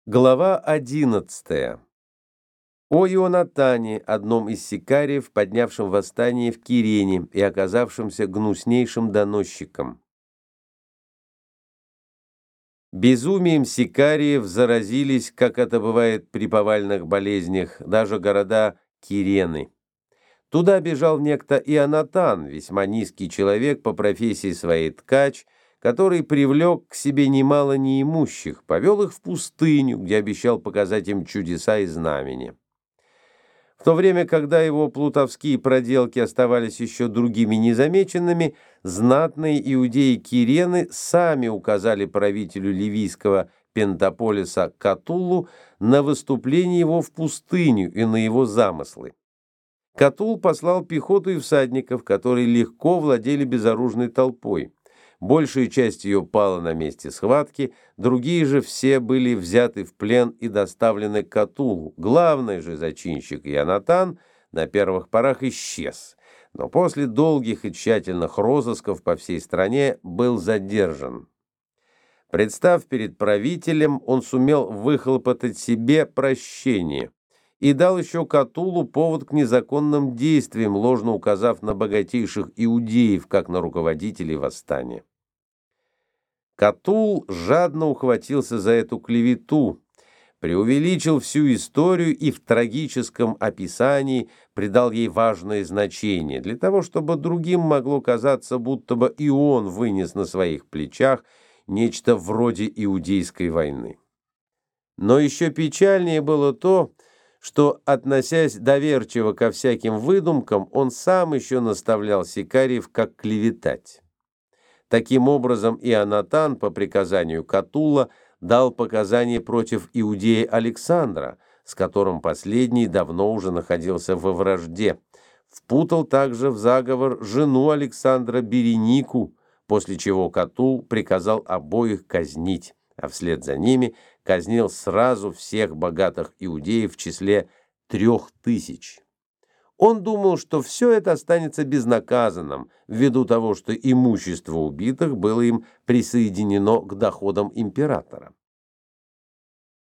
Глава 11. О Ионатане, одном из сикариев, поднявшем восстание в Кирене и оказавшемся гнуснейшим доносчиком. Безумием сикариев заразились, как это бывает при повальных болезнях, даже города Кирены. Туда бежал некто Ионатан, весьма низкий человек, по профессии своей ткач, который привлек к себе немало неимущих, повел их в пустыню, где обещал показать им чудеса и знамения. В то время, когда его плутовские проделки оставались еще другими незамеченными, знатные иудеи Кирены сами указали правителю ливийского Пентаполиса Катуллу на выступление его в пустыню и на его замыслы. Катул послал пехоту и всадников, которые легко владели безоружной толпой. Большая часть ее пала на месте схватки, другие же все были взяты в плен и доставлены к Катулу. Главный же зачинщик Ионатан на первых порах исчез, но после долгих и тщательных розысков по всей стране был задержан. Представ перед правителем, он сумел выхлопотать себе прощение и дал еще Катулу повод к незаконным действиям, ложно указав на богатейших иудеев, как на руководителей восстания. Катул жадно ухватился за эту клевету, преувеличил всю историю и в трагическом описании придал ей важное значение, для того, чтобы другим могло казаться, будто бы и он вынес на своих плечах нечто вроде иудейской войны. Но еще печальнее было то, что, относясь доверчиво ко всяким выдумкам, он сам еще наставлял сикариев, как клеветать. Таким образом, Ионатан по приказанию Катулла дал показания против иудея Александра, с которым последний давно уже находился во вражде. Впутал также в заговор жену Александра Беренику, после чего Катул приказал обоих казнить, а вслед за ними казнил сразу всех богатых иудеев в числе 3000. Он думал, что все это останется безнаказанным, ввиду того, что имущество убитых было им присоединено к доходам императора.